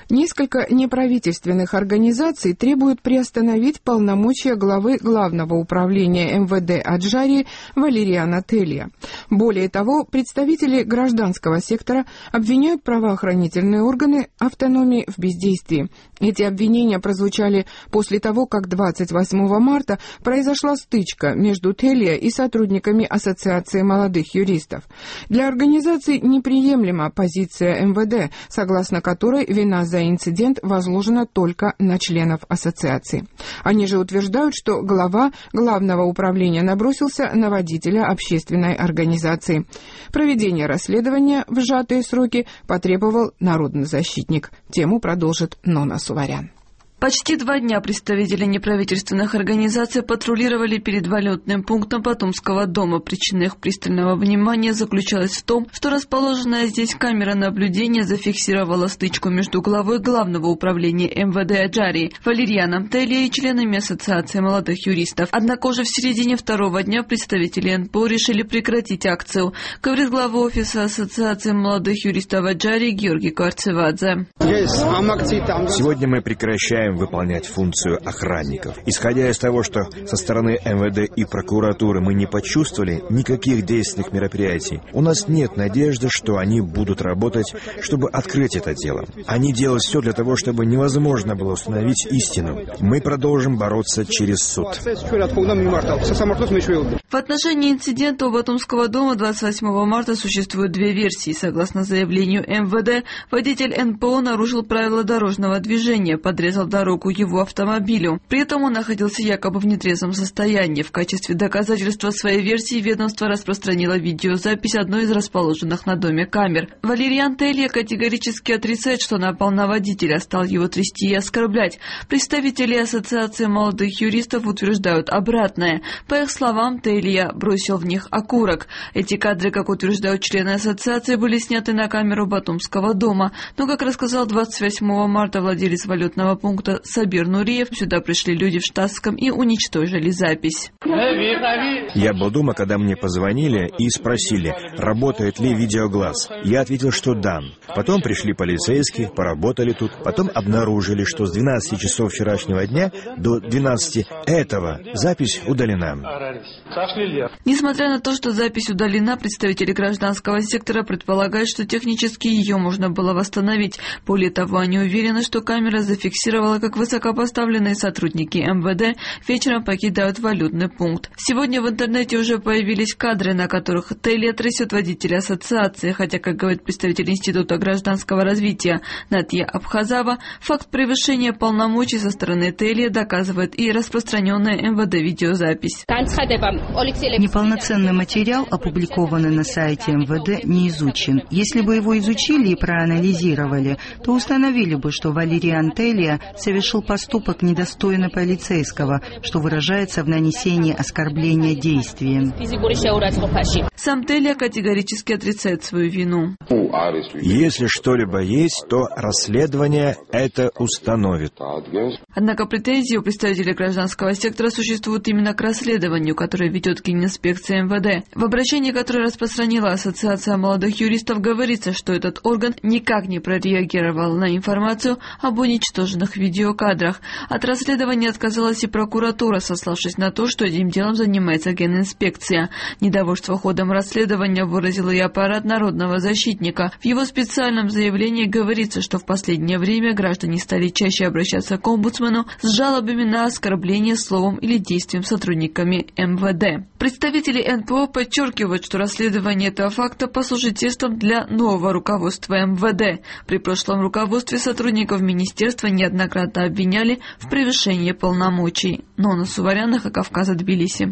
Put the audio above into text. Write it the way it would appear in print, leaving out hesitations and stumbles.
Несколько неправительственных организаций требуют приостановить полномочия главы Главного управления МВД Аджарии Валериана Телия. Более того, представители гражданского сектора обвиняют правоохранительные органы автономии в бездействии. Эти обвинения прозвучали после того, как 28 марта произошла стычка между Телия и сотрудниками Ассоциации молодых юристов. Для организации неприемлема позиция МВД, согласно которой вина за инцидент возложена только на членов ассоциации. Они же утверждают, что глава Главного управления набросился на водителя общественной организации. Проведение расследования в сжатые сроки потребовал народный защитник. Тему продолжит Нона Суварян. Почти 2 дня представители неправительственных организаций патрулировали перед валютным пунктом Батумского дома. Причина их пристального внимания заключалась в том, что расположенная здесь камера наблюдения зафиксировала стычку между главой Главного управления МВД Аджарии Валерианом Телия и членами Ассоциации молодых юристов. Однако уже в середине 2-го дня представители НПО решили прекратить акцию, говорит глава офиса Ассоциации молодых юристов Аджарии Георгий Кварцевадзе. Сегодня мы прекращаем выполнять функцию охранников. Исходя из того, что со стороны МВД и прокуратуры мы не почувствовали никаких действенных мероприятий, у нас нет надежды, что они будут работать, чтобы открыть это дело. Они делают все для того, чтобы невозможно было установить истину. Мы продолжим бороться через суд. В отношении инцидента у Батумского дома 28 марта существуют 2 версии. Согласно заявлению МВД, водитель НПО нарушил правила дорожного движения, подрезал дорогу его автомобилю. При этом он находился якобы в нетрезвом состоянии. В качестве доказательства своей версии ведомство распространило видеозапись одной из расположенных на доме камер. Валериан Телия категорически отрицает, что напал на водителя, стал его трясти и оскорблять. Представители Ассоциации молодых юристов утверждают обратное. По их словам, Телия бросил в них окурок. Эти кадры, как утверждают члены ассоциации, были сняты на камеру Батумского дома. Но, как рассказал 28 марта владелец валютного пункта Сабир Нуриев, сюда пришли люди в штатском и уничтожили запись. Я был дома, когда мне позвонили и спросили, работает ли видеоглаз. Я ответил, что да. Потом пришли полицейские, поработали тут, потом обнаружили, что с 12 часов вчерашнего дня до 12 этого запись удалена. Несмотря на то, что запись удалена, представители гражданского сектора предполагают, что технически ее можно было восстановить. Более того, они уверены, что камера зафиксировала, как высокопоставленные сотрудники МВД вечером покидают валютный пункт. Сегодня в интернете уже появились кадры, на которых Телия трясет водителя ассоциации, хотя, как говорит представитель Института гражданского развития Натья Абхазова, факт превышения полномочий со стороны Телия доказывает и распространенная МВД видеозапись. Неполноценный материал, опубликованный на сайте МВД, не изучен. Если бы его изучили и проанализировали, то установили бы, что Валериан Телия совершил поступок, недостойный полицейского, что выражается в нанесении оскорбления действием. Сам Телия категорически отрицает свою вину. Если что-либо есть, то расследование это установит. Однако претензии у представителей гражданского сектора существуют именно к расследованию, которое ведет Генинспекция МВД. В обращении, которое распространила Ассоциация молодых юристов, говорится, что этот орган никак не прореагировал на информацию об уничтоженных видеокадрах. От расследования отказалась и прокуратура, сославшись на то, что этим делом занимается Генинспекция. Недовольство ходом расследования выразил и аппарат народного защитника. В его специальном заявлении говорится, что в последнее время граждане стали чаще обращаться к омбудсмену с жалобами на оскорбление словом или действием сотрудниками МВД. Представители НПО подчеркивают, что расследование этого факта послужит тестом для нового руководства МВД. При прошлом руководстве сотрудников министерства неоднократно обвиняли в превышении полномочий. Нона Суварян, Кавказа, Тбилиси.